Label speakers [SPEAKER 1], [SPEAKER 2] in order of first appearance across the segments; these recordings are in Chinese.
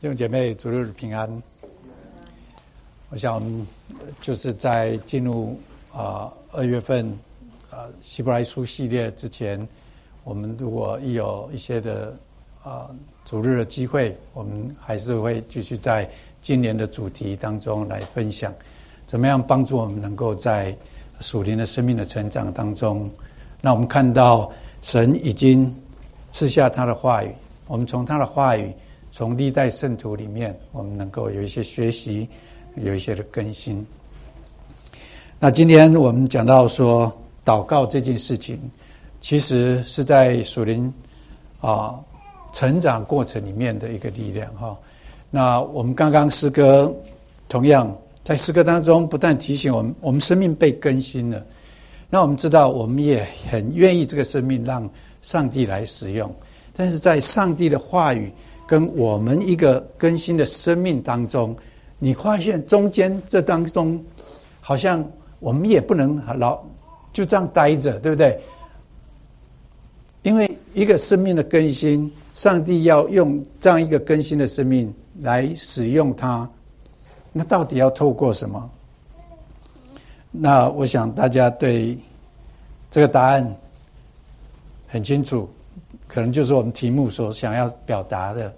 [SPEAKER 1] 弟兄姐妹，主日平安。我想就是在进入2月份希伯来书系列之前，我们如果有一些的主日的机会，我们还是会继续在今年的主题当中来分享，怎么样帮助我们能够在属灵的生命的成长当中，让我们看到神已经赐下他的话语，我们从他的话语，从历代圣徒里面，我们能够有一些学习，有一些的更新。那今天我们讲到说，祷告这件事情，其实是在属灵成长过程里面的一个力量哈。那我们刚刚诗歌，同样在诗歌当中，不但提醒我们生命被更新了，那我们知道我们也很愿意这个生命让上帝来使用，但是在上帝的话语跟我们一个更新的生命当中，你发现中间这当中好像我们也不能就这样待着，对不对？因为一个生命的更新，上帝要用这样一个更新的生命来使用它，那到底要透过什么？那我想大家对这个答案很清楚，可能就是我们题目所想要表达的。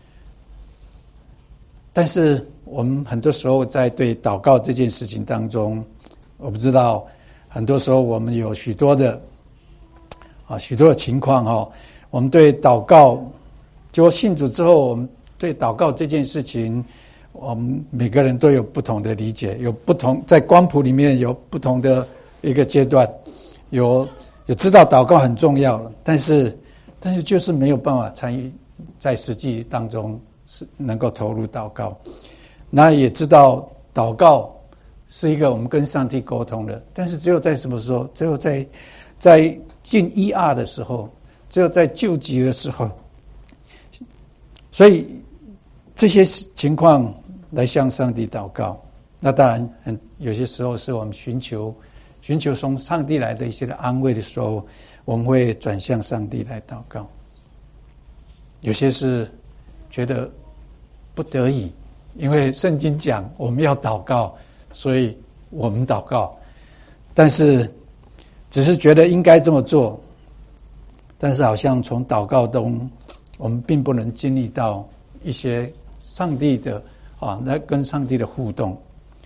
[SPEAKER 1] 但是我们很多时候在对祷告这件事情当中，我不知道很多时候我们有许多的情况我们对祷告，就信主之后，我们对祷告这件事情，我们每个人都有不同的理解，有不同，在光谱里面有不同的一个阶段，有知道祷告很重要了，但是就是没有办法参与在实际当中是能够投入祷告。那也知道祷告是一个我们跟上帝沟通的，但是只有在什么时候？只有在进ER的时候，只有在救急的时候。所以这些情况来向上帝祷告，那当然有些时候是我们寻求从上帝来的一些的安慰的时候，我们会转向上帝来祷告。有些是觉得不得已，因为圣经讲我们要祷告，所以我们祷告，但是只是觉得应该这么做，但是好像从祷告中我们并不能经历到一些上帝的来跟上帝的互动。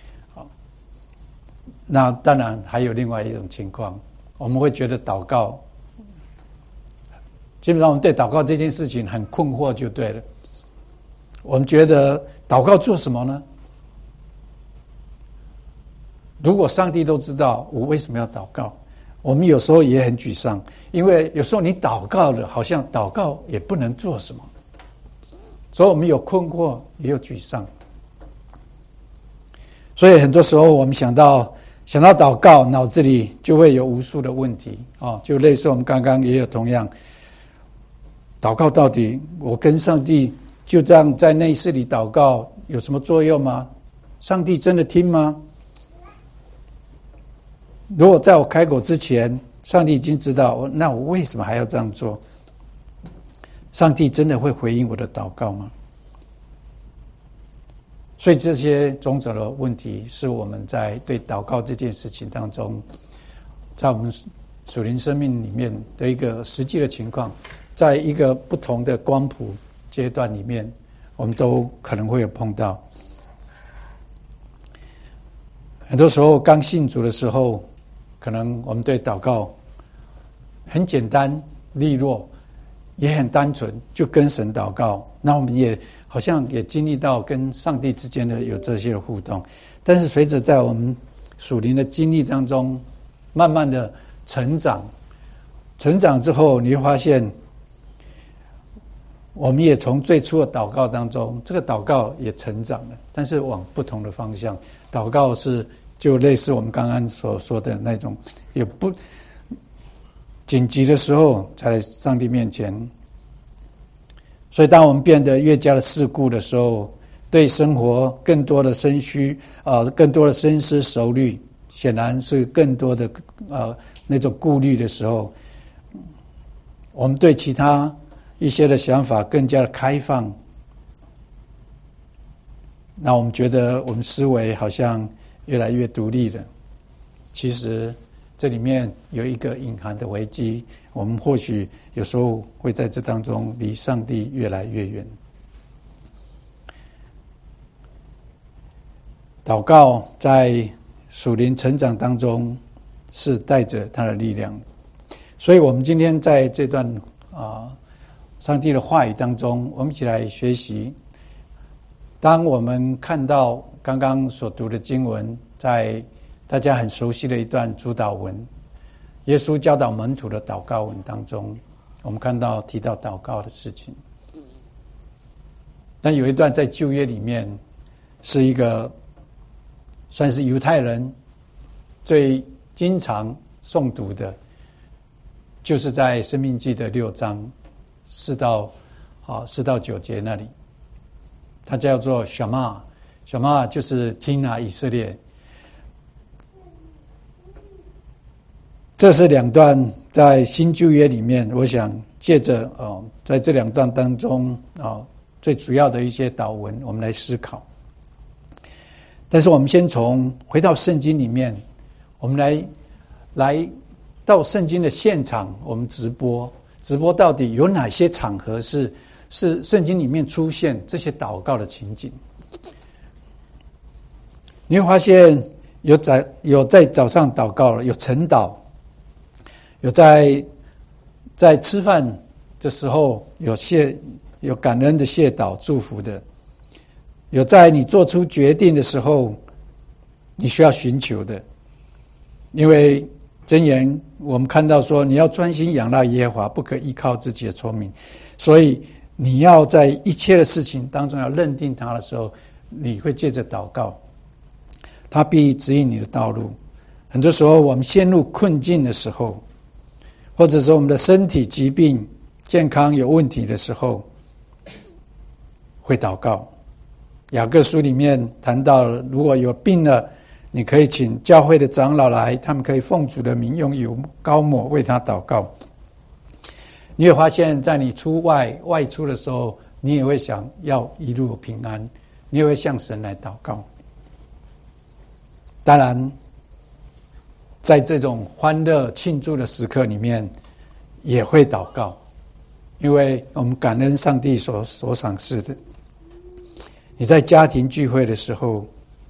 [SPEAKER 1] 那当然还有另外一种情况，我们会觉得祷告，基本上我们对祷告这件事情很困惑就对了。我们觉得祷告做什么呢？如果上帝都知道，我为什么要祷告？我们有时候也很沮丧，因为有时候你祷告了，好像祷告也不能做什么，所以我们有困惑，也有沮丧。所以很多时候我们想到祷告，脑子里就会有无数的问题就类似我们刚刚也有同样，祷告到底我跟上帝就这样在内室里祷告有什么作用吗？上帝真的听吗？如果在我开口之前，上帝已经知道，那我为什么还要这样做？上帝真的会回应我的祷告吗？所以这些种种的问题，是我们在对祷告这件事情当中，在我们属灵生命里面的一个实际的情况，在一个不同的光谱阶段里面，我们都可能会有碰到。很多时候刚信主的时候，可能我们对祷告很简单利落，也很单纯，就跟神祷告。那我们也好像也经历到跟上帝之间的有这些的互动，但是随着在我们属灵的经历当中，慢慢的成长之后，你会发现，我们也从最初的祷告当中，这个祷告也成长了，但是往不同的方向。祷告是就类似我们刚刚所说的那种，也不紧急的时候才来上帝面前。所以当我们变得越加的世故的时候，对生活更多的深思熟虑，显然是更多的那种顾虑的时候，我们对其他一些的想法更加的开放， 那我们觉得我们思维好像越来越独立了，其实这里面有一个隐含的危机，我们或许有时候会在这当中离上帝越来越远。祷告在属灵成长当中是带着它的力量，所以我们今天在这段上帝的话语当中，我们一起来学习。当我们看到刚刚所读的经文，在大家很熟悉的一段主祷文，耶稣教导门徒的祷告文当中，我们看到提到祷告的事情。但有一段在旧约里面是一个算是犹太人最经常诵读的，就是在申命记的6章4到9节那里，它叫做 Shema 就是听啊以色列。这是两段在新旧约里面，我想借着在这两段当中最主要的一些祷文我们来思考。但是我们先回到圣经里面，我们来到圣经的现场，我们直播到底有哪些场合是圣经里面出现这些祷告的情景。你会发现有在早上祷告了，有晨祷，有在吃饭的时候有感恩的谢祷祝福的，有在你做出决定的时候你需要寻求的。因为箴言我们看到说，你要专心仰赖耶和华，不可依靠自己的聪明，所以你要在一切的事情当中要认定他的时候，你会借着祷告，他必指引你的道路。很多时候我们陷入困境的时候，或者说我们的身体疾病健康有问题的时候，会祷告。雅各书里面谈到了，如果有病了，你可以请教会的长老来，他们可以奉主的名用油膏抹为他祷告。你会发现在你外出的时候，你也会想要一路平安，你也会向神来祷告。当然在这种欢乐庆祝的时刻里面也会祷告，因为我们感恩上帝所赏赐的。你在家庭聚会的时候，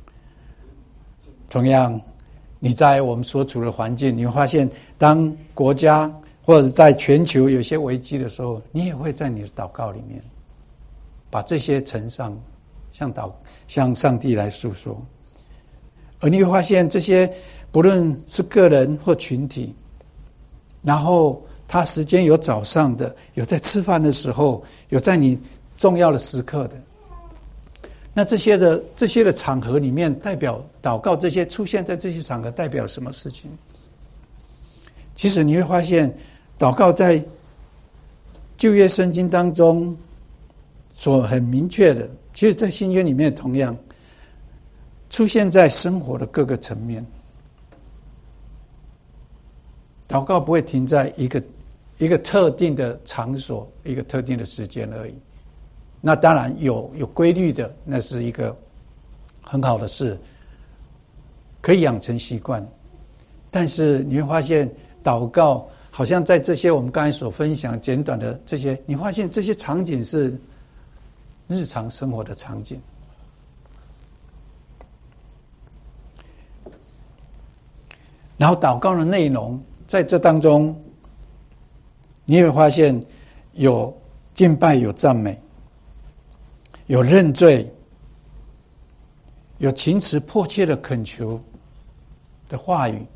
[SPEAKER 1] 同样你在我们所处的环境，你会发现当国家或者在全球有些危机的时候，你也会在你的祷告里面把这些呈上，向上帝来诉说。而你会发现这些不论是个人或群体，然后他时间有早上的，有在吃饭的时候，有在你重要的时刻的，那这些的场合里面，代表祷告这些出现在这些场合代表什么事情？其实你会发现祷告在旧约圣经当中所很明确的，其实在新约里面同样出现在生活的各个层面。祷告不会停在一个特定的场所，一个特定的时间而已。那当然有规律的，那是一个很好的事，可以养成习惯。但是你会发现祷告好像在这些我们刚才所分享简短的这些，你发现这些场景是日常生活的场景。然后祷告的内容在这当中，你会发现有敬拜，有赞美，有认罪，有情辞迫切的恳求的话语，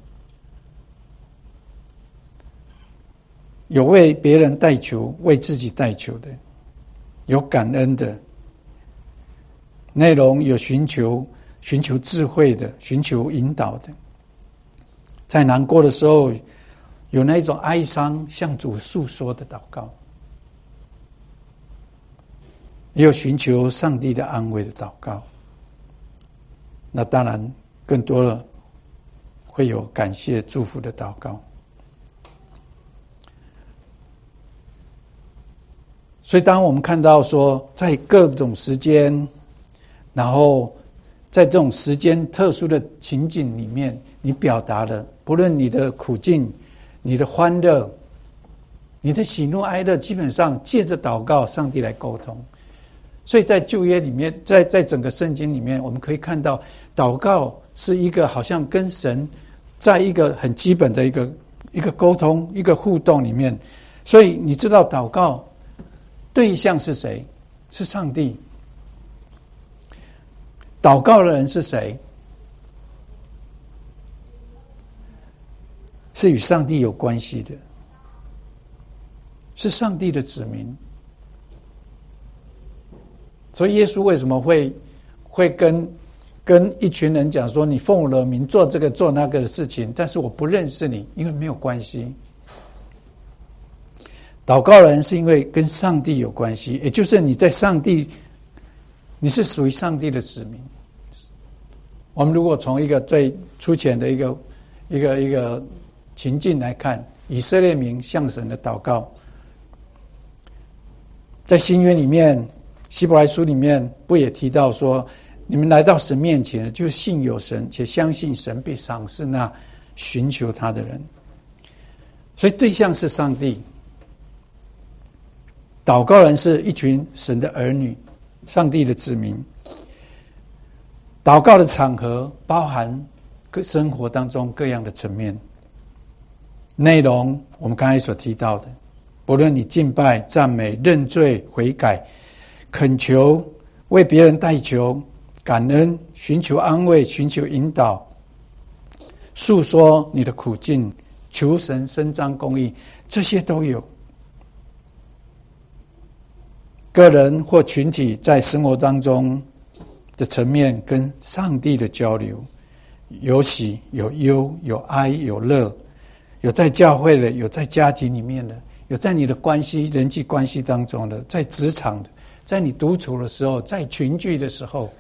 [SPEAKER 1] 有为别人代求，为自己代求的，有感恩的内容，有寻求智慧的，寻求引导的，在难过的时候有那种哀伤向主诉说的祷告，也有寻求上帝的安慰的祷告。那当然更多了会有感谢祝福的祷告。所以当我们看到说在各种时间然后在这种时间特殊的情景里面，你表达了，不论你的苦境、你的欢乐、你的喜怒哀乐，基本上借着祷告，上帝来沟通。所以在旧约里面，在整个圣经里面，我们可以看到，祷告是一个好像跟神在一个很基本的一个沟通、一个互动里面。所以你知道，祷告对象是谁？是上帝。祷告的人是谁？是与上帝有关系的，是上帝的子民。所以耶稣为什么会跟一群人讲说，你奉我的名做这个做那个的事情，但是我不认识你，因为没有关系。祷告的人是因为跟上帝有关系，也就是你在上帝，你是属于上帝的子民。我们如果从一个最粗浅的一个情境来看，以色列民向神的祷告，在新约里面，希伯来书里面不也提到说，你们来到神面前，就信有神，且相信神必赏赐那寻求他的人。所以对象是上帝，祷告人是一群神的儿女，上帝的子民。祷告的场合包含各生活当中各样的层面内容，我们刚才所提到的，不论你敬拜、赞美、认罪、悔改、恳求、为别人代求、感恩、寻求安慰、寻求引导、诉说你的苦境、求神伸张公义，这些都有。个人或群体在生活当中的层面跟上帝的交流，有喜有忧，有哀有乐，有在教会的，有在家庭里面的，有在你的关系人际关系当中的，在职场的，在你独处的时候，在群聚的时候。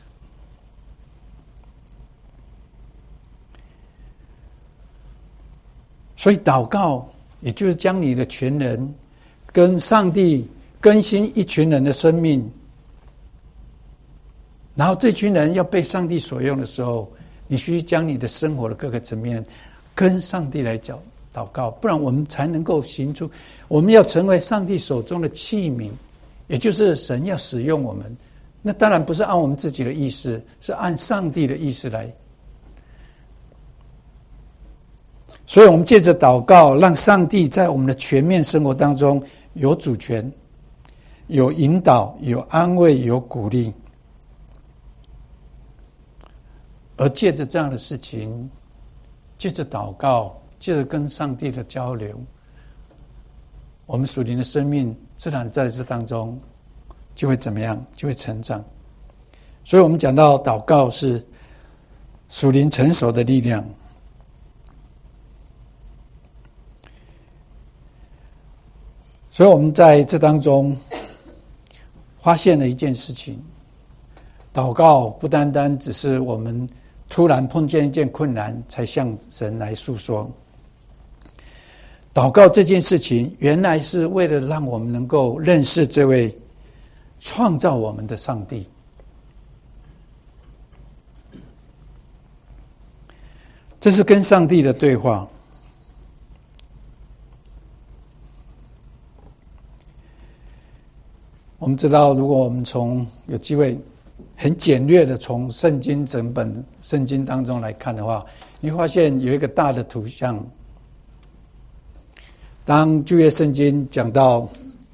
[SPEAKER 1] 所以祷告也就是将你的全人跟上帝更新一群人的生命，然后这群人要被上帝所用的时候，你需将你的生活的各个层面跟上帝来祷告，不然我们才能够行出，我们要成为上帝手中的器皿，也就是神要使用我们，那当然不是按我们自己的意思，是按上帝的意思来。所以我们借着祷告，让上帝在我们的全面生活当中有主权，有引导，有安慰，有鼓励。而借着这样的事情，借着祷告，借着跟上帝的交流，我们属灵的生命自然在这当中就会怎么样？就会成长。所以我们讲到祷告是属灵成熟的力量。所以我们在这当中发现了一件事情，祷告不单单只是我们突然碰见一件困难才向神来诉说，祷告这件事情原来是为了让我们能够认识这位创造我们的上帝。这是跟上帝的对话。我们知道，如果我们有机会很简略的从圣经整本圣经当中来看的话，你会发现有一个大的图像。当旧约圣经讲到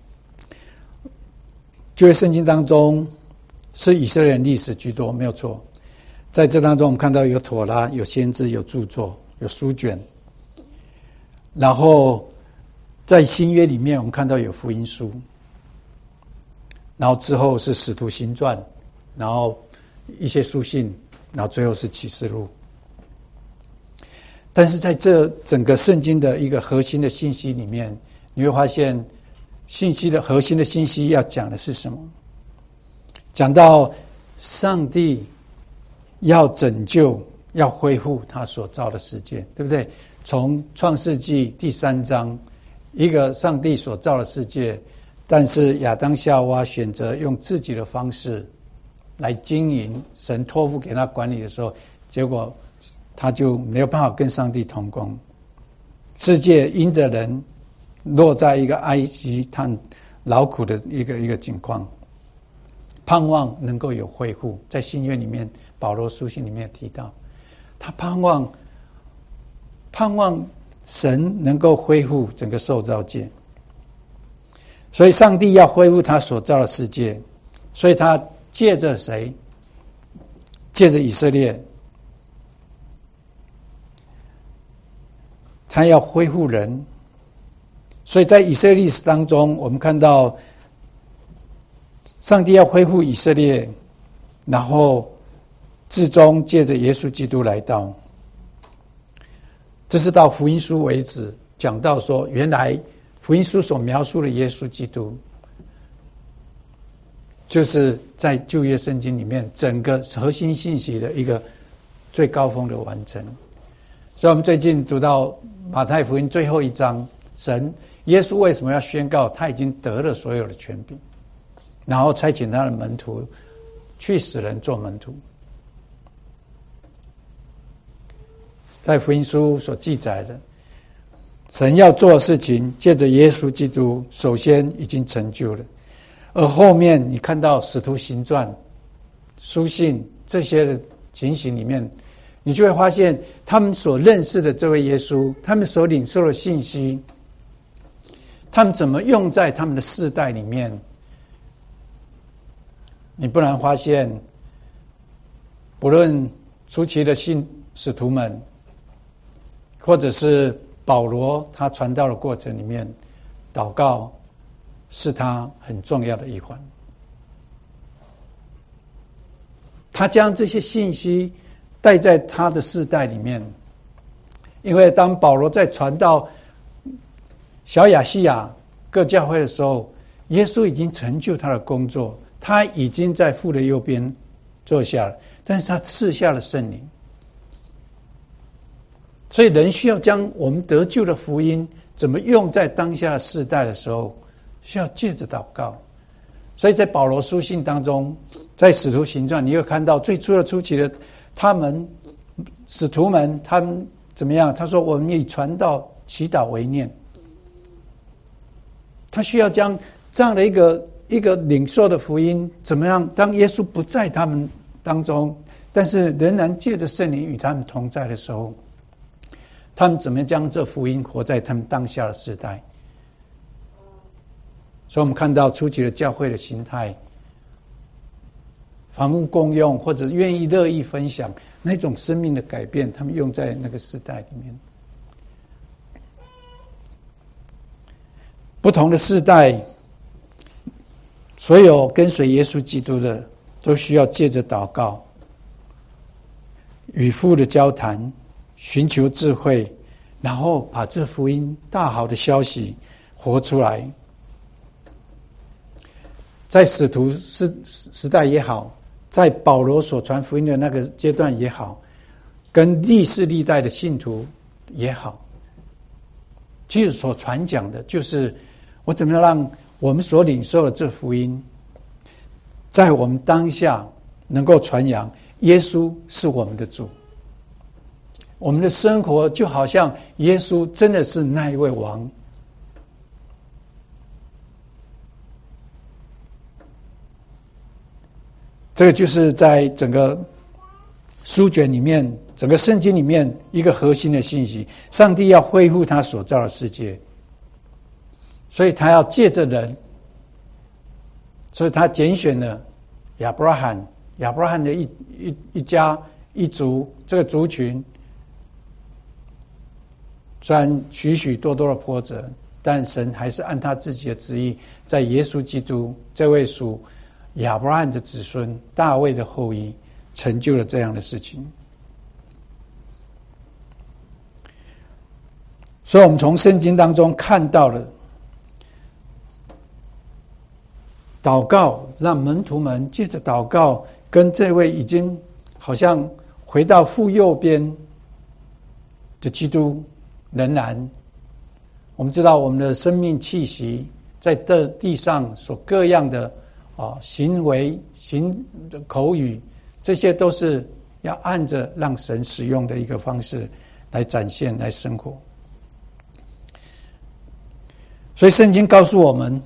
[SPEAKER 1] 旧约圣经当中是以色列人历史居多，没有错。在这当中我们看到有妥拉，有先知，有著作，有书卷。然后在新约里面我们看到有福音书，然后之后是使徒行传，然后一些书信，然后最后是启示录。但是在这整个圣经的一个核心的信息里面，你会发现信息的核心的信息要讲的是什么？讲到上帝要拯救，要恢复他所造的世界，对不对？从创世纪第3章，一个上帝所造的世界，但是亚当夏娃选择用自己的方式来经营，神托付给他管理的时候，结果他就没有办法跟上帝同工。世界因着人落在一个哀惜叹劳苦的一个境况，盼望能够有恢复。在新约里面，保罗书信里面提到，他盼望神能够恢复整个受造界，所以上帝要恢复他所造的世界，所以他借着谁？借着以色列，他要恢复人。所以在以色列历史当中，我们看到上帝要恢复以色列，然后至终借着耶稣基督来到。这是到福音书为止讲到说，原来福音书所描述的耶稣基督，就是在旧约圣经里面整个核心信息的一个最高峰的完成。所以我们最近读到马太福音最后一章，耶稣为什么要宣告他已经得了所有的权柄，然后差遣他的门徒去使人做门徒。在福音书所记载的神要做的事情，借着耶稣基督首先已经成就了，而后面你看到使徒行传、书信这些的情形里面，你就会发现他们所认识的这位耶稣，他们所领受的信息，他们怎么用在他们的世代里面。你不难发现，不论初期的使徒们，或者是保罗他传道的过程里面，祷告是他很重要的一环。他将这些信息带在他的世代里面，因为当保罗在传到小亚细亚各教会的时候，耶稣已经成就他的工作，他已经在父的右边坐下了，但是他赐下了圣灵。所以人需要将我们得救的福音怎么用在当下的世代的时候，需要借着祷告。所以在保罗书信当中，在使徒行传，你会看到最初期的使徒们，他们怎么样？他说我们以传道祈祷为念。他需要将这样的一个领受的福音怎么样？当耶稣不在他们当中，但是仍然借着圣灵与他们同在的时候，他们怎么将这福音活在他们当下的时代。所以我们看到初期的教会的形态，房屋共用或者愿意乐意分享那种生命的改变，他们用在那个时代里面。不同的世代，所有跟随耶稣基督的都需要借着祷告，与父的交谈，寻求智慧，然后把这福音大好的消息活出来。在使徒时代也好，在保罗所传福音的那个阶段也好，跟历世历代的信徒也好，其实所传讲的就是我怎么样让我们所领受的这福音在我们当下能够传扬耶稣是我们的主。我们的生活就好像耶稣真的是那一位王。这个就是在整个书卷里面，整个圣经里面一个核心的信息。上帝要恢复他所造的世界，所以他要借着人，所以他拣选了亚伯拉罕的一家一族，这个族群虽然许许多多的波折，但神还是按他自己的旨意，在耶稣基督这位属亚伯拉罕的子孙大卫的后裔，成就了这样的事情。所以我们从圣经当中看到了祷告，让门徒们借着祷告跟这位已经好像回到父右边的基督，仍然我们知道我们的生命气息在这地上所各样的行为、口语，这些都是要按着让神使用的一个方式来展现、来生活。所以圣经告诉我们，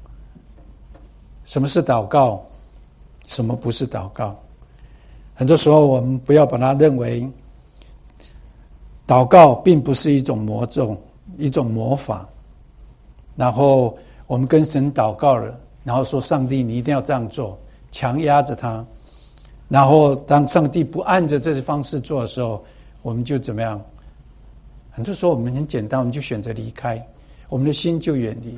[SPEAKER 1] 什么是祷告，什么不是祷告。很多时候我们不要把它认为祷告并不是一种魔咒、一种魔法，然后我们跟神祷告了，然后说上帝你一定要这样做，强压着他，然后当上帝不按着这些方式做的时候，我们就怎么样？很多时候我们很简单，我们就选择离开，我们的心就远离。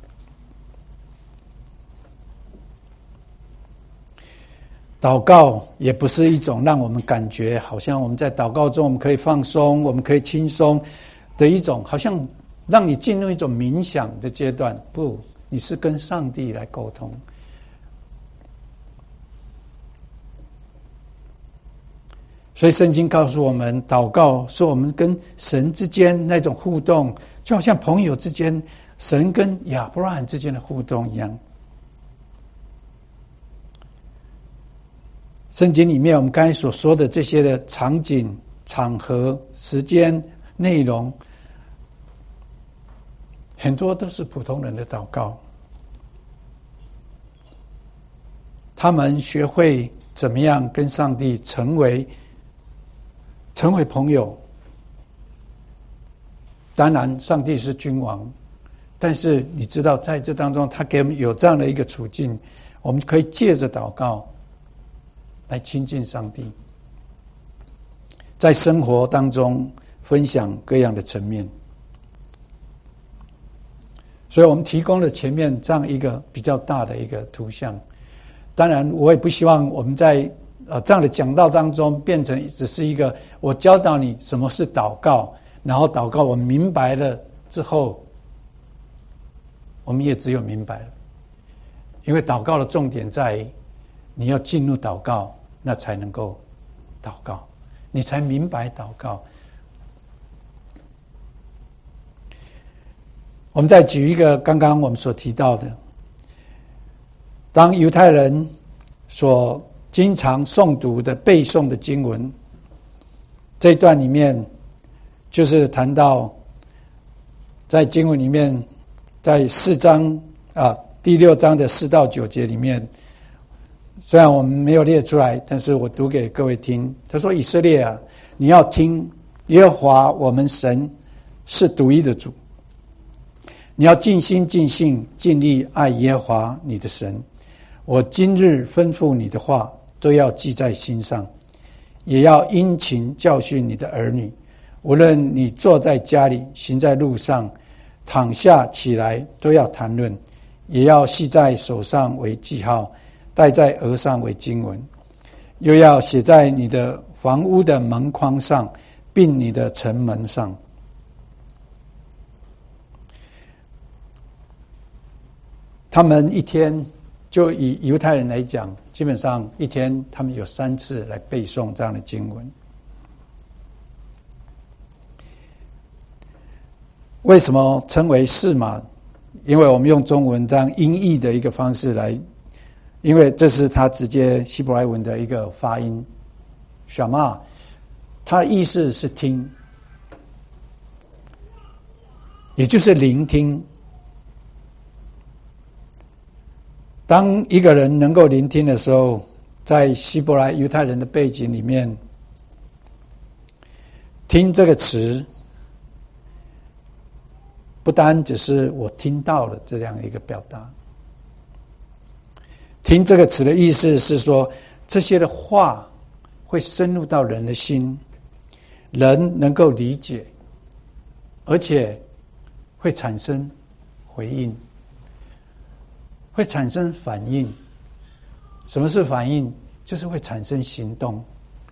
[SPEAKER 1] 祷告也不是一种让我们感觉好像我们在祷告中我们可以放松，我们可以轻松的一种，好像让你进入一种冥想的阶段。不，你是跟上帝来沟通。所以圣经告诉我们，祷告是我们跟神之间那种互动，就好像朋友之间神跟亚伯拉罕之间的互动一样。圣经里面我们刚才所说的这些的场景、场合、时间、内容，很多都是普通人的祷告。他们学会怎么样跟上帝成为朋友。当然上帝是君王，但是你知道在这当中他给我们有这样的一个处境，我们可以借着祷告来亲近上帝，在生活当中分享各样的层面。所以我们提供了前面这样一个比较大的一个图像。当然我也不希望我们在这样的讲道当中变成只是一个我教导你什么是祷告，然后祷告我们明白了之后我们也只有明白了。因为祷告的重点在于你要进入祷告，那才能够祷告，你才明白祷告。我们再举一个刚刚我们所提到的，当犹太人所经常诵读的背诵的经文，这一段里面就是谈到在经文里面，在4章第6章的4到9节里面，虽然我们没有列出来，但是我读给各位听。他说，以色列啊，你要听，耶和华我们神是独一的主，你要尽心尽性尽力爱耶和华你的神。我今日吩咐你的话都要记在心上，也要殷勤教训你的儿女，无论你坐在家里，行在路上，躺下起来，都要谈论，也要系在手上为记号，戴在额上为经文，又要写在你的房屋的门框上，并你的城门上。他们一天，就以犹太人来讲，基本上一天他们有3次来背诵这样的经文。为什么称为释码？因为我们用中文这样音译的一个方式来，因为这是他直接希伯来文的一个发音 shama， 它的意思是听，也就是聆听。当一个人能够聆听的时候，在希伯来犹太人的背景里面，听这个词不单只是我听到了这样一个表达，听这个词的意思是说，这些的话会深入到人的心，人能够理解，而且会产生回应，会产生反应。什么是反应？就是会产生行动。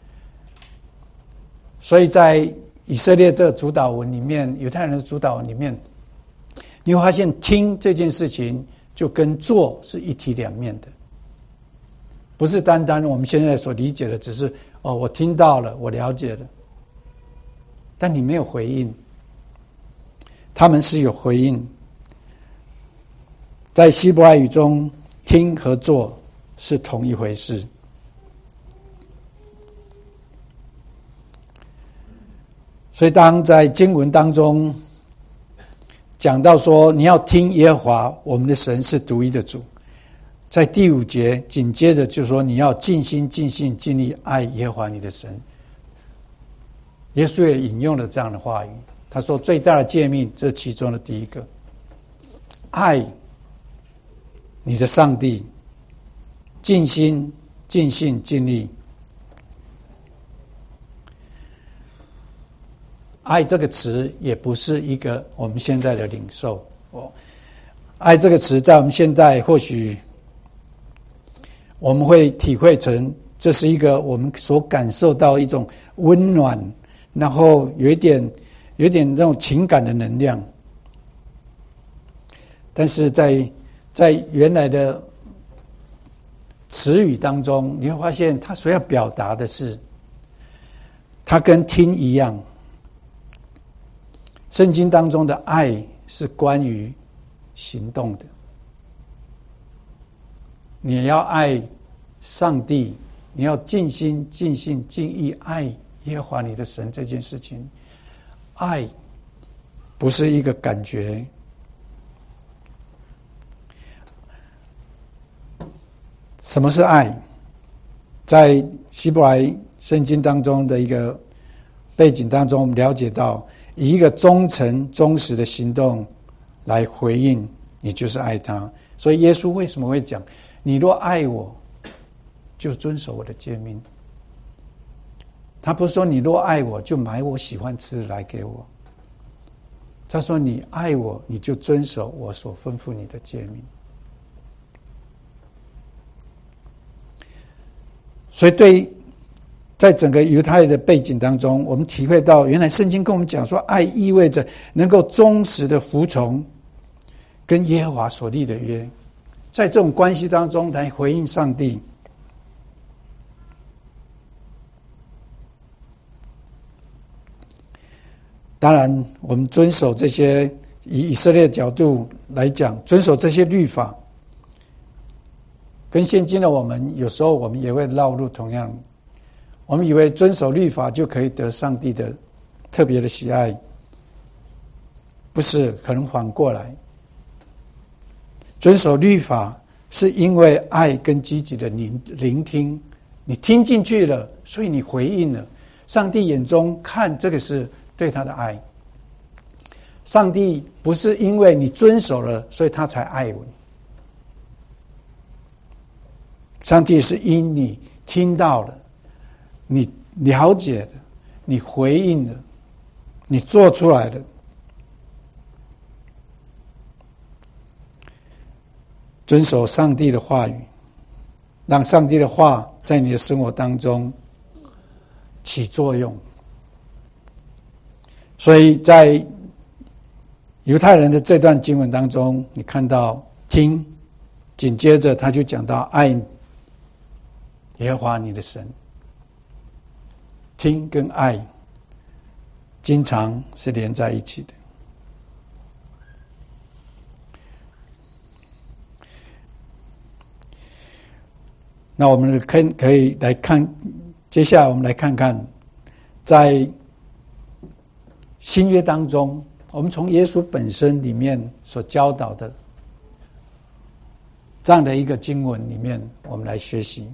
[SPEAKER 1] 所以在以色列这个主导文里面，犹太人的主导文里面，你会发现听这件事情就跟做是一体两面的，不是单单我们现在所理解的只是我听到了，我了解了，但你没有回应。他们是有回应。在希伯来语中听和做是同一回事。所以当在经文当中讲到说你要听耶和华我们的神是独一的主，在第5节紧接着就说你要尽心尽性尽力爱耶和华你的神。耶稣也引用了这样的话语，他说最大的诫命，这其中的第一个，爱你的上帝，尽心尽性尽力。爱这个词也不是一个我们现在的领受爱这个词在我们现在或许我们会体会成这是一个我们所感受到一种温暖，然后有一点这种情感的能量。但是在原来的词语当中，你会发现它所要表达的是，它跟听一样，圣经当中的爱是关于行动的。你要爱上帝，你要尽心尽性尽意爱耶和华你的神，这件事情，爱不是一个感觉。什么是爱？在希伯来圣经当中的一个背景当中，我们了解到以一个忠诚忠实的行动来回应，你就是爱他。所以耶稣为什么会讲，你若爱我，就遵守我的诫命。他不是说你若爱我，就买我喜欢吃的来给我。他说你爱我，你就遵守我所吩咐你的诫命。所以在整个犹太的背景当中，我们体会到原来圣经跟我们讲说，爱意味着能够忠实的服从跟耶和华所立的约，在这种关系当中来回应上帝。当然我们遵守这些，以色列的角度来讲，遵守这些律法跟现今的我们有时候我们也会落入同样，我们以为遵守律法就可以得上帝的特别的喜爱，不是，可能反过来，遵守律法是因为爱跟积极的聆听，你听进去了，所以你回应了。上帝眼中看这个是对他的爱，上帝不是因为你遵守了所以他才爱你，上帝是因你听到了，你了解了，你回应了，你做出来了。遵守上帝的话语，让上帝的话在你的生活当中起作用。所以在犹太人的这段经文当中，你看到听，紧接着他就讲到爱耶和华你的神。听跟爱经常是连在一起的。那我们可以来看，接下来我们来看看在新约当中，我们从耶稣本身里面所教导的这样的一个经文里面，我们来学习。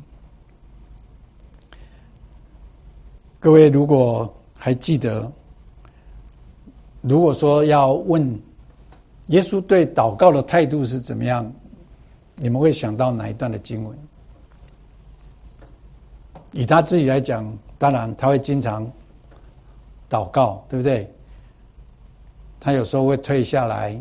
[SPEAKER 1] 各位如果还记得，如果说要问耶稣对祷告的态度是怎么样，你们会想到哪一段的经文？以他自己来讲，当然他会经常祷告，对不对？他有时候会退下来。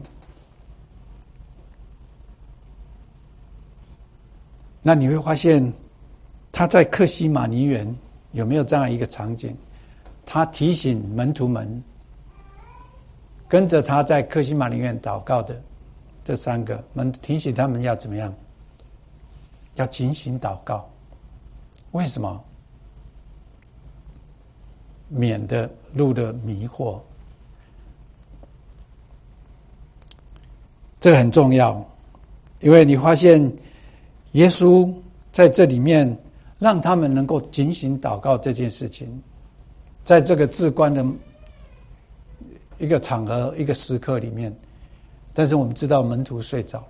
[SPEAKER 1] 那你会发现他在客西马尼园有没有这样一个场景？他提醒门徒们跟着他在客西马尼园祷告的这3个门，提醒他们要怎么样？要警醒祷告。为什么？免得入了迷惑。这个很重要，因为你发现耶稣在这里面让他们能够警醒祷告这件事情，在这个至关的一个场合、一个时刻里面，但是我们知道门徒睡着了。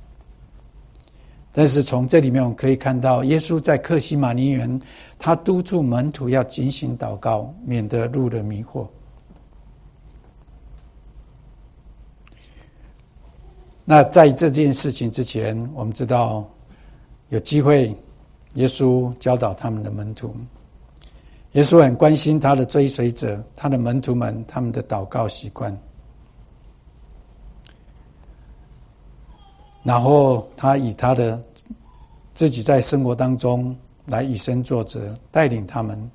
[SPEAKER 1] 但是从这里面我们可以看到，耶稣在客西马尼园，他督促门徒要警醒祷告，免得入了迷惑。那在这件事情之前，我们知道有机会，耶稣教导他们的门徒，耶稣很关心他的追随者，他的门徒们，他们的祷告习惯。然后他以他的自己在生活当中来以身作则，带领他们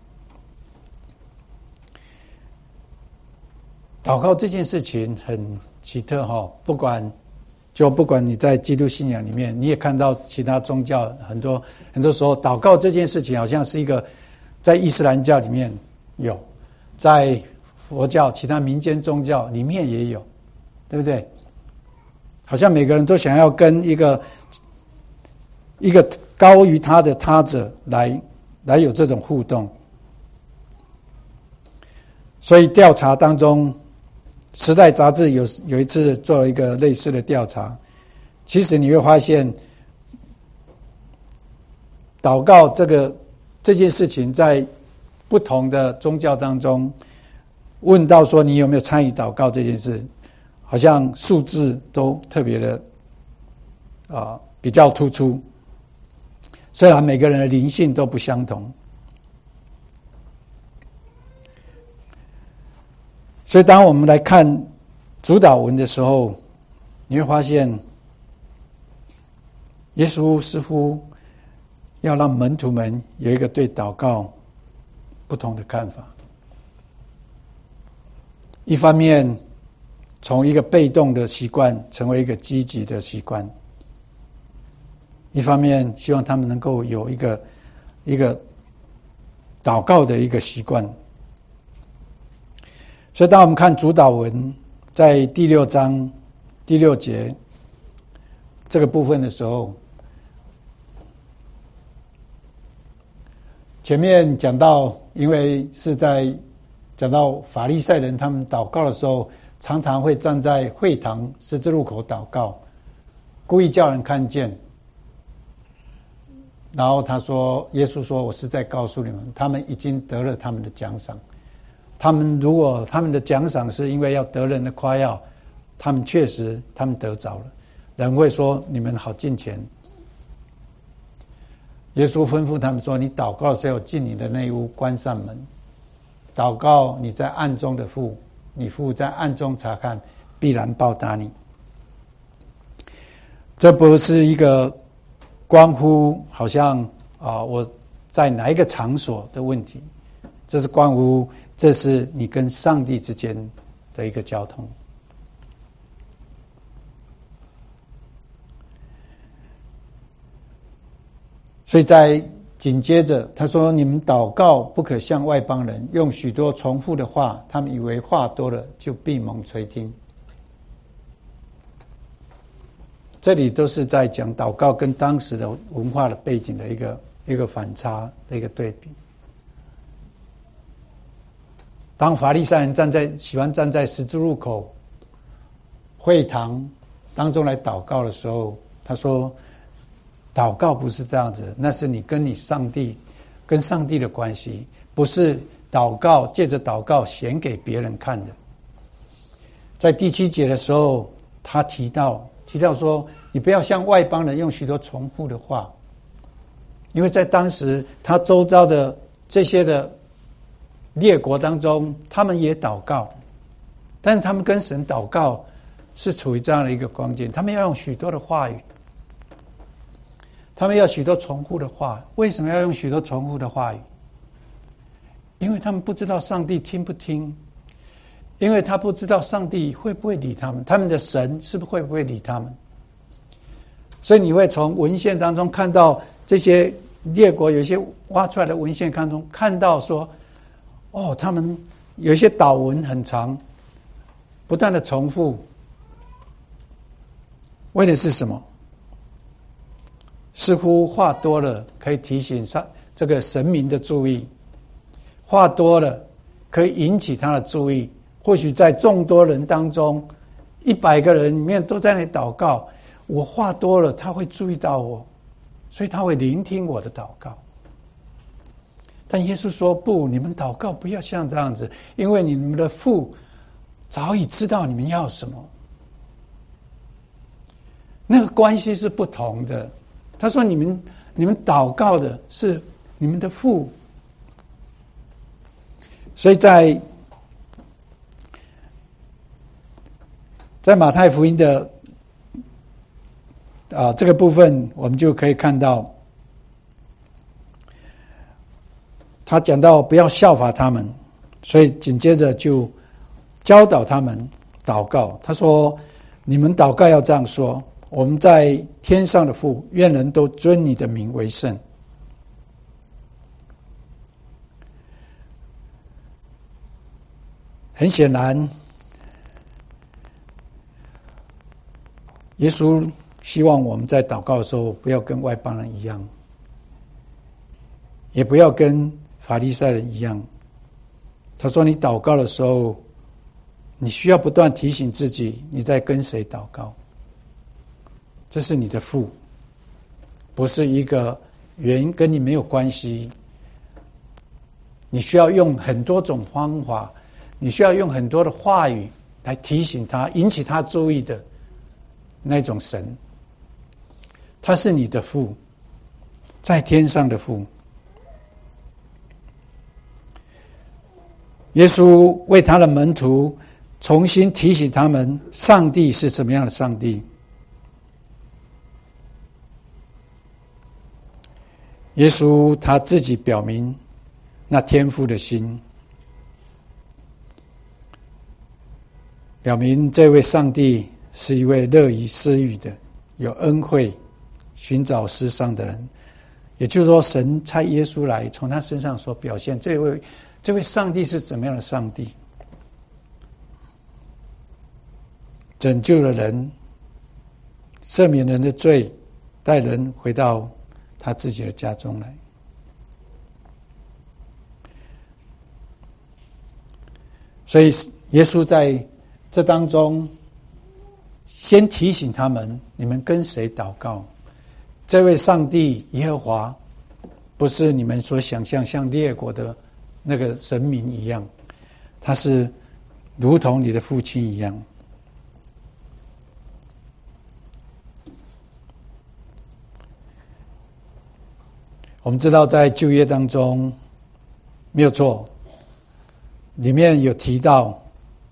[SPEAKER 1] 祷告。这件事情很奇特哈，不管你在基督信仰里面，你也看到其他宗教很多时候祷告这件事情好像是一个，在伊斯兰教里面有，在佛教其他民间宗教里面也有，对不对？好像每个人都想要跟一个高于他的他者来有这种互动。所以调查当中，时代杂志有一次做了一个类似的调查，其实你会发现祷告这件事情在不同的宗教当中，问到说你有没有参与祷告这件事，好像数字都特别的比较突出，虽然每个人的灵性都不相同。所以当我们来看主祷文的时候，你会发现耶稣似乎要让门徒们有一个对祷告不同的看法。一方面从一个被动的习惯成为一个积极的习惯，一方面希望他们能够有一个祷告的一个习惯。所以当我们看主祷文在第6章第6节这个部分的时候，前面讲到，因为是在讲到法利赛人他们祷告的时候，常常会站在会堂十字路口祷告，故意叫人看见。然后耶稣说，我是在告诉你们，他们已经得了他们的奖赏。如果他们的奖赏是因为要得人的夸耀，他们确实得着了，人会说你们好敬虔。耶稣吩咐他们说，你祷告的时候进你的内屋，关上门，祷告你在暗中的父，你父在暗中察看，必然报答你。这不是一个关乎好像我在哪一个场所的问题，这是关乎这是你跟上帝之间的一个交通。所以在紧接着他说，你们祷告不可像外邦人，用许多重复的话，他们以为话多了就闭蒙垂听。这里都是在讲祷告跟当时的文化的背景的一个反差的一个对比。当法利赛人喜欢站在十字路口会堂当中来祷告的时候，他说祷告不是这样子，那是你跟上帝的关系，不是借着祷告显给别人看的。在第7节的时候，他提到说，你不要像外邦人用许多重复的话，因为在当时他周遭的这些的列国当中，他们也祷告，但是他们跟神祷告是处于这样的一个光景，他们要用许多的话语，他们要许多重复的话。为什么要用许多重复的话语？因为他们不知道上帝听不听，因为他不知道上帝会不会理他们，他们的神会不会理他们。所以你会从文献当中看到这些列国有一些挖出来的文献当中看到说，他们有一些祷文很长，不断的重复，为的是什么？ 似乎话多了可以提醒这个神明的注意，话多了可以引起他的注意。或许在众多人当中，100个人里面都在那里祷告，我话多了，他会注意到我，所以他会聆听我的祷告。但耶稣说不，你们祷告不要像这样子，因为你们的父早已知道你们要什么。那个关系是不同的。他说你们祷告的是你们的父。所以在马太福音的这个部分，我们就可以看到他讲到不要效法他们，所以紧接着就教导他们祷告。他说你们祷告要这样说，我们在天上的父，愿人都尊你的名为圣。很显然，耶稣希望我们在祷告的时候不要跟外邦人一样，也不要跟法利赛人一样。他说你祷告的时候，你需要不断提醒自己你在跟谁祷告。这是你的父，不是一个人跟你没有关系。你需要用很多种方法，你需要用很多的话语来提醒他，引起他注意的那种神。他是你的父，在天上的父。耶稣为他的门徒重新提醒他们，上帝是什么样的上帝。耶稣他自己表明那天父的心，表明这位上帝是一位乐于施予的、有恩惠、寻找失丧的人。也就是说，神差耶稣来，从他身上所表现这位上帝是怎么样的上帝？拯救了人，赦免人的罪，带人回到他自己的家中来。所以耶稣在这当中先提醒他们，你们跟谁祷告？这位上帝耶和华不是你们所想象像列国的那个神明一样，他是如同你的父亲一样。我们知道在旧约当中没有错，里面有提到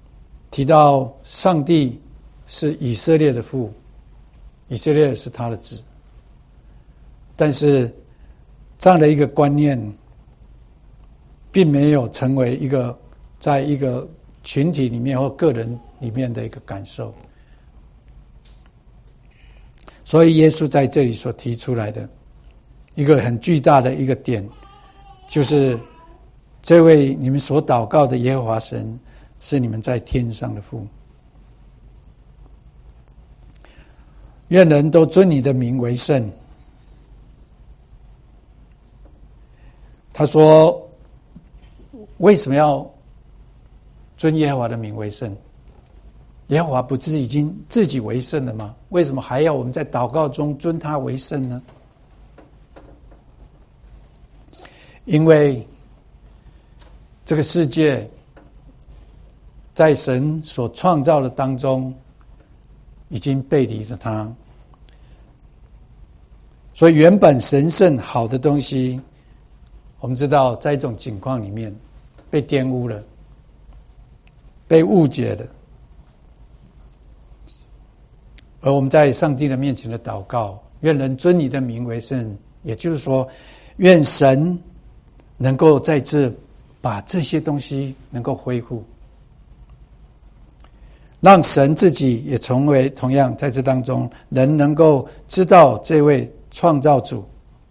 [SPEAKER 1] 上帝是以色列的父，以色列是他的子。但是这样的一个观念并没有成为一个在一个群体里面或个人里面的一个感受。所以耶稣在这里所提出来的一个很巨大的一个点，就是这位你们所祷告的耶和华神是你们在天上的父，愿人都尊你的名为圣。他说为什么要尊耶和华的名为圣？耶和华不是已经自己为圣了吗？为什么还要我们在祷告中尊他为圣呢？因为这个世界在神所创造的当中已经背离了他，所以原本神圣好的东西，我们知道在一种情况里面被玷污了，被误解了。而我们在上帝的面前的祷告，愿人尊你的名为圣，也就是说愿神能够再次把这些东西能够恢复，让神自己也成为同样在这当中人能够知道这位创造主，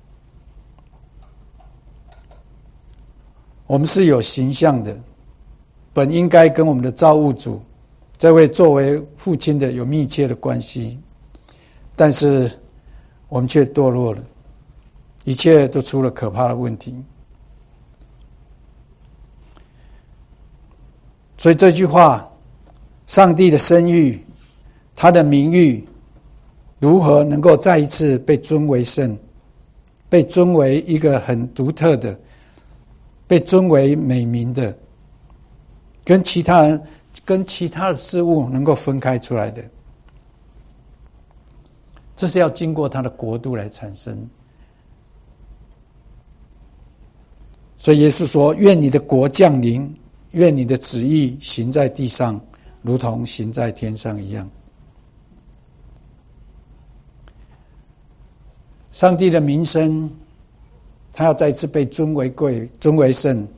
[SPEAKER 1] 我们是有形象的，本应该跟我们的造物主这位作为父亲的有密切的关系，但是我们却堕落了，一切都出了可怕的问题。所以这句话，上帝的声誉，他的名誉，如何能够再一次被尊为圣，被尊为一个很独特的，被尊为美名的，跟其他的事物能够分开出来的，这是要经过他的国度来产生。所以耶稣说，愿你的国降临，愿你的旨意行在地上，如同行在天上一样。上帝的名声，他要再次被尊为贵，尊为圣。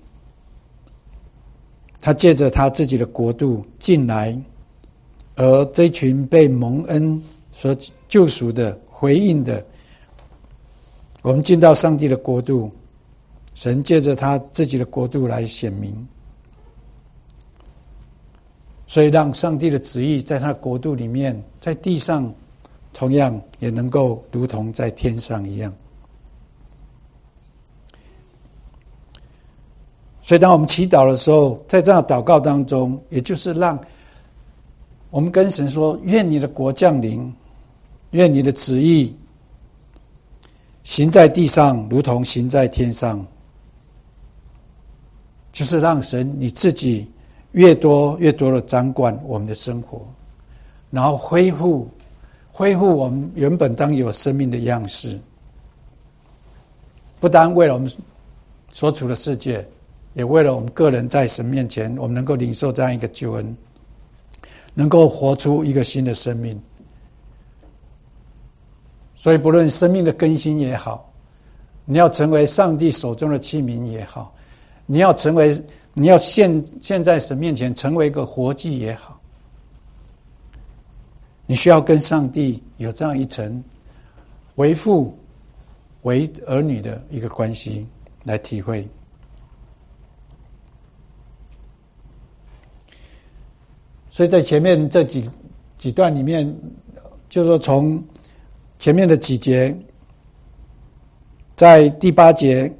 [SPEAKER 1] 他借着他自己的国度进来，而这群被蒙恩所救赎的、回应的，我们进到上帝的国度，神借着他自己的国度来显明，所以让上帝的旨意在他的国度里面，在地上同样也能够如同在天上一样。所以当我们祈祷的时候，在这样的祷告当中，也就是让我们跟神说，愿你的国降临，愿你的旨意行在地上，如同行在天上，就是让神你自己越多的掌管我们的生活，然后恢复我们原本当有生命的样式，不单为了我们所处的世界，也为了我们个人在神面前，我们能够领受这样一个救恩，能够活出一个新的生命。所以不论生命的更新也好，你要成为上帝手中的器皿也好，你要现在神面前成为一个活祭也好，你需要跟上帝有这样一层为父为儿女的一个关系来体会。所以在前面这几段里面，就是说从前面的几节，在第8节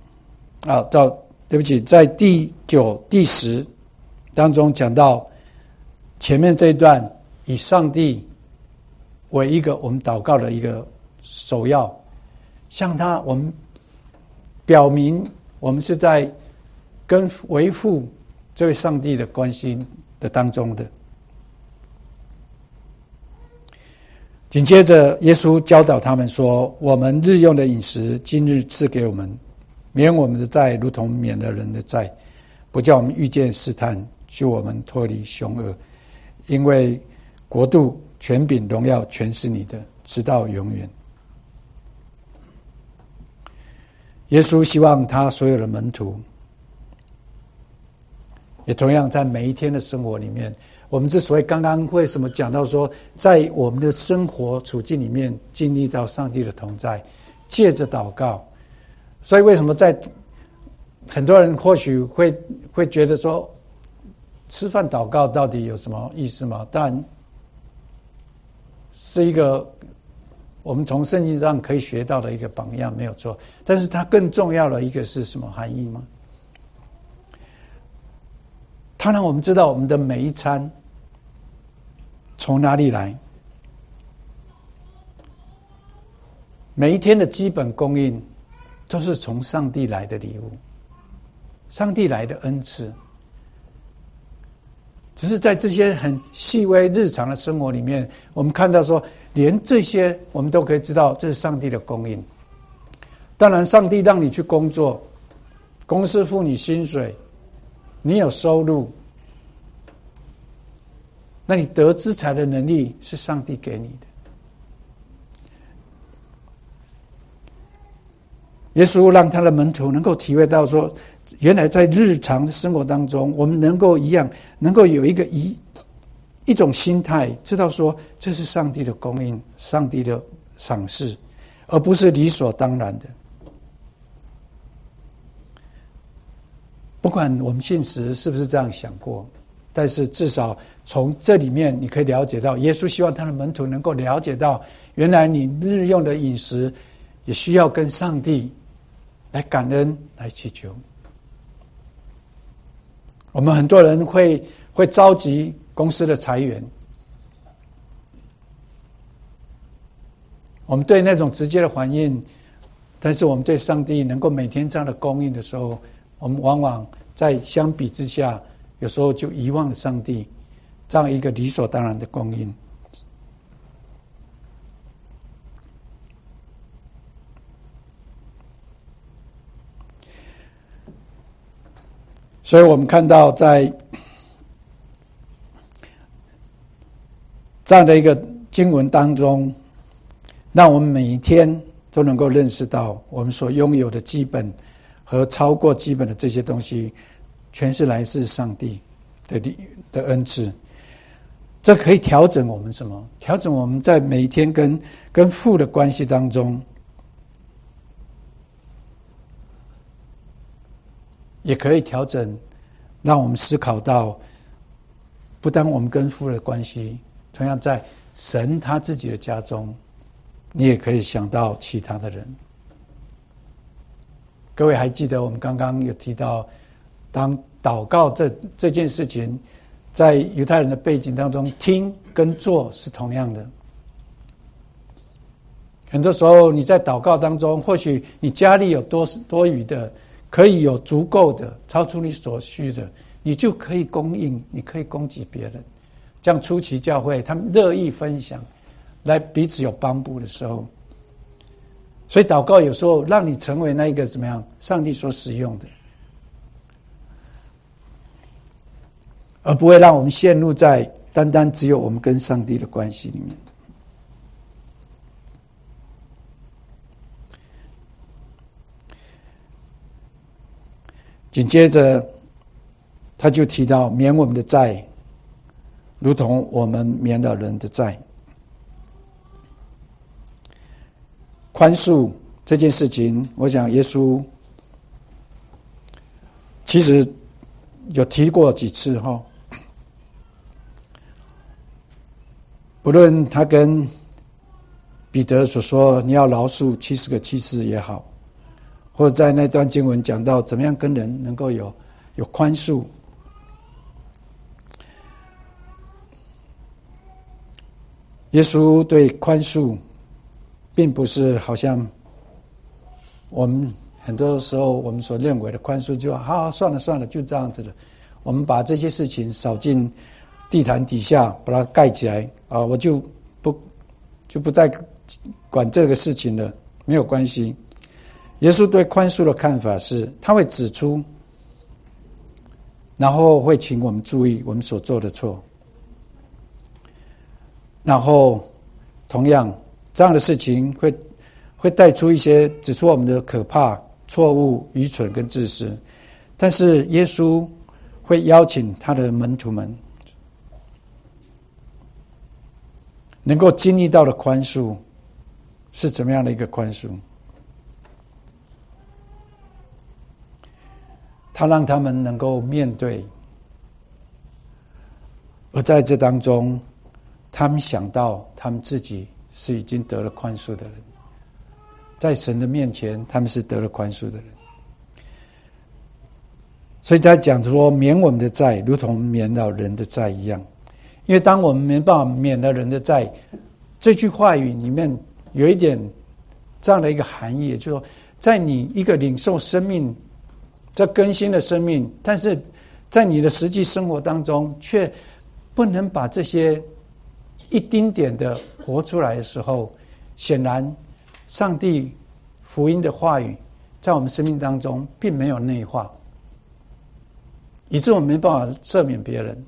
[SPEAKER 1] 在第9、第10当中讲到前面这一段，以上帝为一个我们祷告的一个首要，向他我们表明我们是在跟维护这位上帝的关系的当中的。紧接着耶稣教导他们说，我们日用的饮食今日赐给我们，免我们的债如同免了人的债，不叫我们遇见试探，救我们脱离凶恶，因为国度、权柄、荣耀全是你的，直到永远。耶稣希望他所有的门徒也同样在每一天的生活里面，我们之所以刚刚为什么讲到说，在我们的生活处境里面经历到上帝的同在，借着祷告，所以为什么在很多人或许会觉得说，吃饭祷告到底有什么意思吗？当然是一个我们从圣经上可以学到的一个榜样，没有错。但是它更重要的一个是什么含义吗？它让我们知道我们的每一餐从哪里来，每一天的基本供应都是从上帝来的礼物，上帝来的恩赐。只是在这些很细微日常的生活里面，我们看到说，连这些我们都可以知道这是上帝的供应。当然上帝让你去工作，公司付你薪水，你有收入，那你得资财的能力是上帝给你的。耶稣让他的门徒能够体会到说，原来在日常生活当中，我们能够有一种心态，知道说这是上帝的供应，上帝的赏识，而不是理所当然的。不管我们现实是不是这样想过， 但是至少从这里面你可以了解到，耶稣希望他的门徒能够了解到，原来你日用的饮食也需要跟上帝来感恩来祈求。我们很多人会着急公司的裁员，我们对那种直接的反应，但是我们对上帝能够每天这样的供应的时候，我们往往在相比之下，有时候就遗忘了上帝这样一个理所当然的供应。所以我们看到在这样的一个经文当中，让我们每一天都能够认识到，我们所拥有的基本和超过基本的这些东西，全是来自上帝的恩赐。这可以调整我们什么？调整我们在每一天跟父的关系当中，也可以调整，让我们思考到，不单我们跟父的关系，同样在神他自己的家中，你也可以想到其他的人。各位还记得我们刚刚有提到，当祷告这件事情，在犹太人的背景当中，听跟做是同样的。很多时候你在祷告当中，或许你家里有多余的，可以有足够的，超出你所需的，你就可以供应，你可以供给别人。这样初期教会他们乐意分享，来彼此有帮助的时候，所以祷告有时候让你成为那一个怎么样，上帝所使用的，而不会让我们陷入在单单只有我们跟上帝的关系里面。紧接着他就提到免我们的债，如同我们免了人的债。宽恕这件事情，我想耶稣其实有提过几次哈。不论他跟彼得所说你要饶恕70个祭司也好，或者在那段经文讲到怎么样跟人能够有宽恕，耶稣对宽恕并不是好像我们很多时候我们所认为的宽恕，就好算了就这样子了，我们把这些事情扫进地毯底下，把它盖起来啊，我就不再管这个事情了，没有关系。耶稣对宽恕的看法是，他会指出，然后会请我们注意我们所做的错，然后同样这样的事情会带出一些指出我们的可怕、错误、愚蠢跟自私，但是耶稣会邀请他的门徒们能够经历到的宽恕是怎么样的一个宽恕。他让他们能够面对，而在这当中他们想到他们自己是已经得了宽恕的人，在神的面前他们是得了宽恕的人。所以他讲说免我们的债如同免了人的债一样，因为当我们没办法免了人的债，这句话语里面有一点这样的一个含义，就是说在你一个领受生命这更新的生命，但是在你的实际生活当中却不能把这些一丁点的活出来的时候，显然上帝福音的话语在我们生命当中并没有内化，以致我们没办法赦免别人。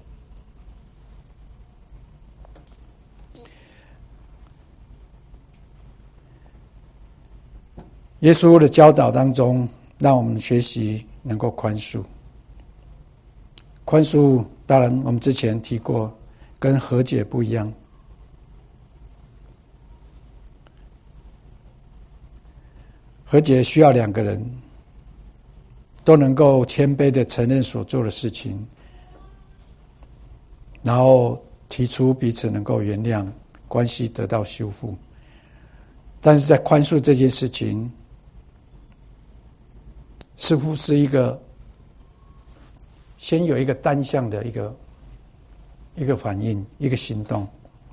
[SPEAKER 1] 耶稣的教导当中让我们学习能够宽恕。宽恕当然我们之前提过，跟和解不一样。和解需要两个人都能够谦卑的承认所做的事情， 然后提出彼此能够原谅，关系得到修复。但是在宽恕这件事情，似乎是一个先有一个单向的一个反应，一个行动。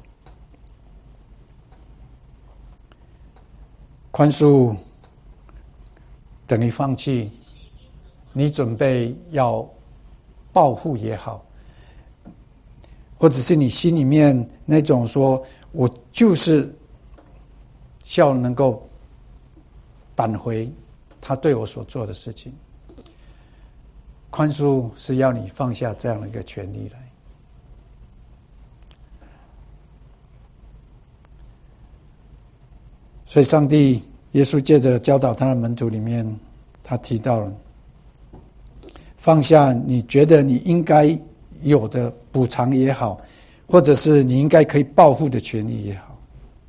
[SPEAKER 1] 宽恕等于放弃，你准备要报复也好，或者是你心里面那种说我就是要能够扳回他对我所做的事情。宽恕是要你放下这样的一个权利来。所以上帝耶稣借着教导他的门徒里面，他提到了放下你觉得你应该有的补偿也好，或者是你应该可以报复的权利也好，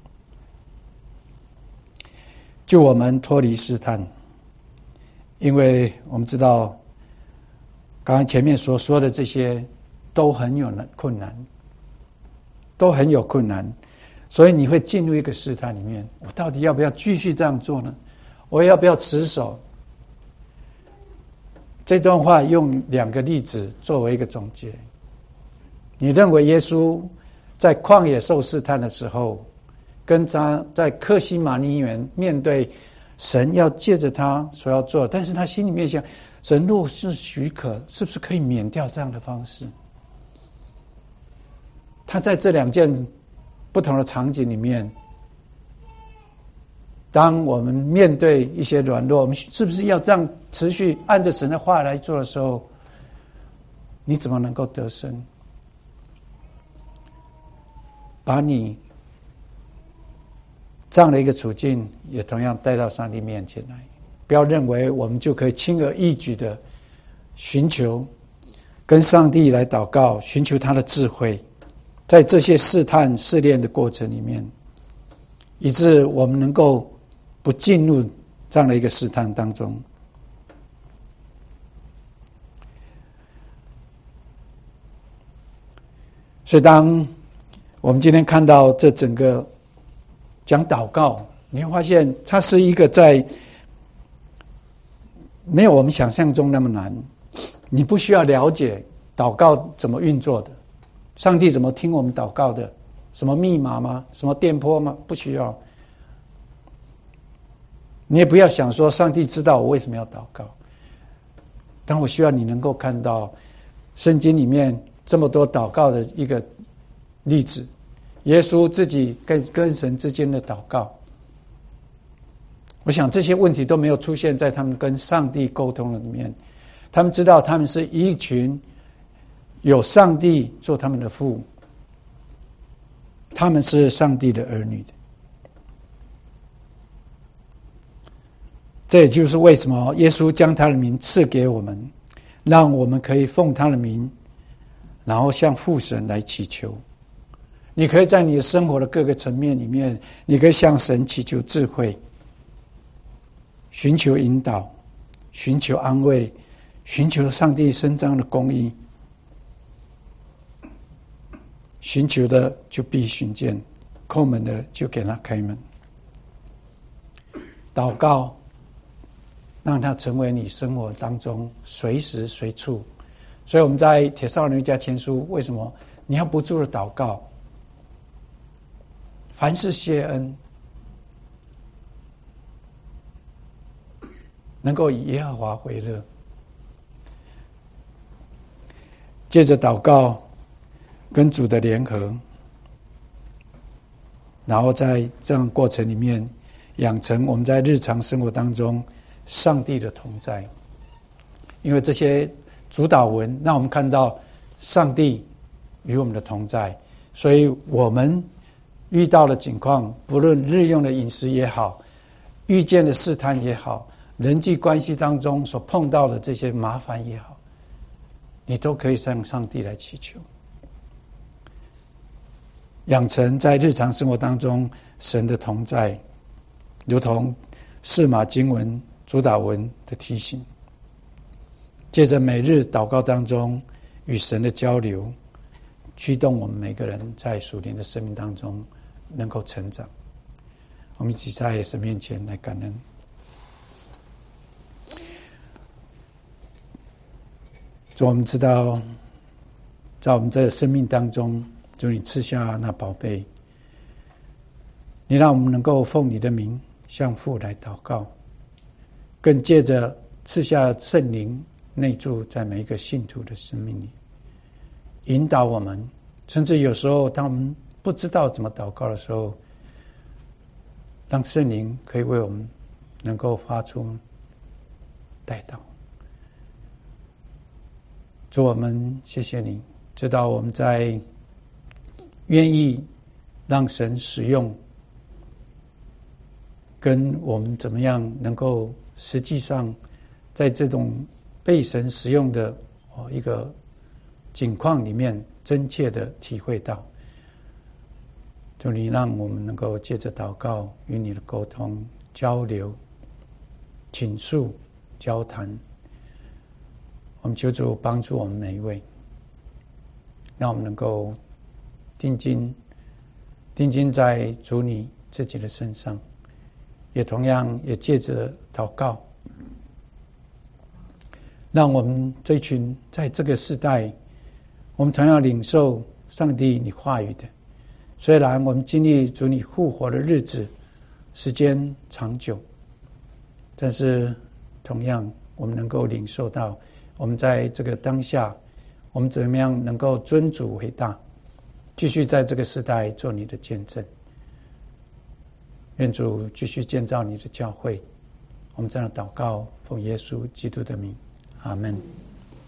[SPEAKER 1] 救我们脱离试探。因为我们知道刚才前面所说的这些都很有困难，都很有困难，所以你会进入一个试探里面，我到底要不要继续这样做呢？我要不要持守？这段话用2个例子作为一个总结。你认为耶稣在旷野受试探的时候，跟他在客西马尼园面对神要借着他所要做，但是他心里面想，神若是许可，是不是可以免掉这样的方式？他在这2件不同的场景里面，当我们面对一些软弱，我们是不是要这样持续按着神的话来做的时候，你怎么能够得胜？把你这样的一个处境也同样带到上帝面前来，不要认为我们就可以轻而易举的寻求跟上帝来祷告，寻求他的智慧，在这些试探试炼的过程里面，以致我们能够不进入这样的一个试探当中。所以当我们今天看到这整个讲祷告，你会发现它是一个在没有我们想象中那么难。你不需要了解祷告怎么运作的，上帝怎么听我们祷告的，什么密码吗？什么电波吗？不需要。你也不要想说上帝知道我为什么要祷告，但我希望你能够看到圣经里面这么多祷告的一个例子，耶稣自己跟神之间的祷告，我想这些问题都没有出现在他们跟上帝沟通的里面。他们知道他们是一群有上帝做他们的父，他们是上帝的儿女的。这也就是为什么耶稣将他的名赐给我们，让我们可以奉他的名，然后向父神来祈求。你可以在你的生活的各个层面里面，你可以向神祈求智慧，寻求引导，寻求安慰，寻求上帝伸张的公义。寻求的就必寻见，叩门的就给他开门。祷告让它成为你生活当中随时随处。所以我们在帖撒罗尼迦前书，为什么你要不住的祷告，凡事谢恩，能够以耶和华为乐。借着祷告跟主的联合，然后在这样过程里面养成我们在日常生活当中上帝的同在。因为这些主导文让我们看到上帝与我们的同在，所以我们遇到的情况，不论日用的饮食也好，遇见的试探也好，人际关系当中所碰到的这些麻烦也好，你都可以向上帝来祈求，养成在日常生活当中神的同在，如同释马经文主导文的提醒。借着每日祷告当中与神的交流， 驱动我们每个人在属灵的生命当中能够成长。我们一起在神面前来感恩。主，我们知道在我们这生命当中，主你赐下那宝贝，你让我们能够奉你的名向父来祷告，更借着赐下圣灵内住在每一个信徒的生命里，引导我们。甚至有时候当我们不知道怎么祷告的时候，让圣灵可以为我们能够发出代祷。主，我们谢谢你，知道我们在愿意让神使用，跟我们怎么样能够实际上在这种被神使用的一个境况里面真切的体会到。主，你让我们能够借着祷告与你的沟通交流倾诉交谈。我们求主帮助我们每一位，让我们能够定睛在主你自己的身上，也同样也借着祷告，让我们这群在这个世代，我们同样领受上帝你话语的。虽然我们经历主你复活的日子时间长久，但是同样我们能够领受到，我们在这个当下，我们怎么样能够尊主为大，继续在这个时代做你的见证。愿主继续建造你的教会。我们这样祷告，奉耶稣基督的名，阿们。